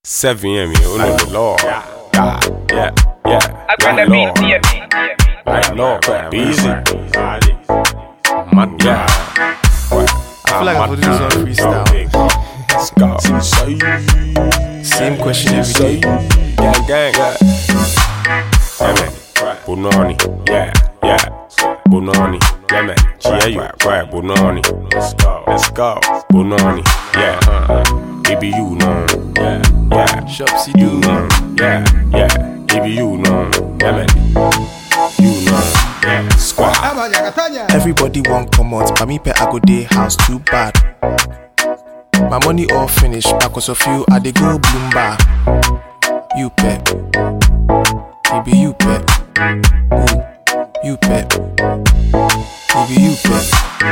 7 me, oh no, the law. Yeah. Like law. Like law, easy. Man, yeah. I feel like I would do this on freestyle. Let's go. Same question every day. Gang. Yeah, man. Bunani. Yeah. Bunani. Yeah, man. Right, Bunani. Let's go. Bunani. Yeah. Baby, you know. Yeah. Shopsy You do. know. Yeah. Baby, you know. Yeah, man. You know. Yeah. Squad. Everybody won't come out, but me pay I go day house too bad. My money all finished because of you. I dey go Bloomba. You pay, baby you pay. Ooh, you pay, baby you pay.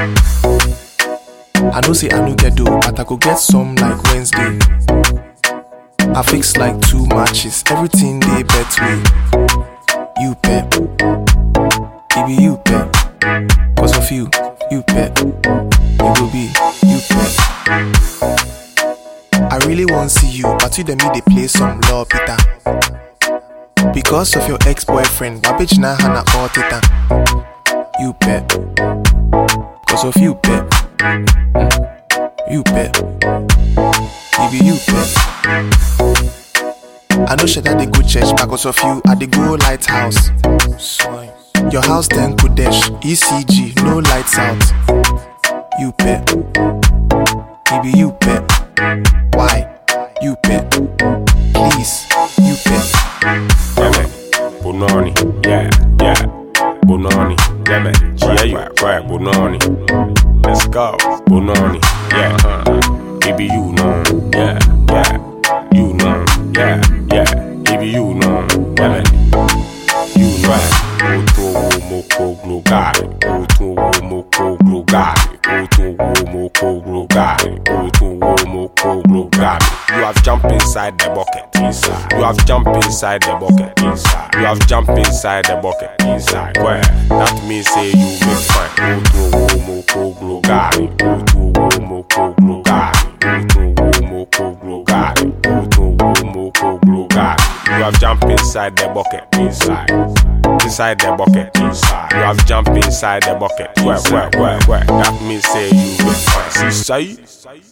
I know say I no get dough, but I go get some like Wednesday. I fix like 2 matches, everything they bet way. You pay, baby you pay. Cause of you pay. It will be, you pay. I really want to see you, but you them me they play some law, Peter. Because of your ex-boyfriend, Wabich na hana all tita. You pay. Cause of you pay. You pay. Baby you pay. I know that they go church because of you, I they go lighthouse. Your house then Kodesh, ECG, no lights out. You pay. Baby you pay. Why? You pay. Please, you pay. Yeah, man. Bunani. Yeah. Bunani. Yeah, man. Right, Bunani. Let's go. Bunani. Yeah. Baby, you know. Yeah. You know. Yeah. Baby, you know. Yeah, man. You know. Oto moko glogari. Oto moko glogari. Oto moko glogari. Oto moko glogari. You have jumped inside the bucket. Inside. You have jumped inside the bucket. Inside. You have jumped inside the bucket. Inside. Where? That means say you make fine. Oto moko glogari. Oto moko glogari. Oto moko glogari. Oto moko glogari. You have jumped inside the bucket. Inside. Inside the bucket. Inside. You have jumped inside the bucket. Where? That means say you make fine. See,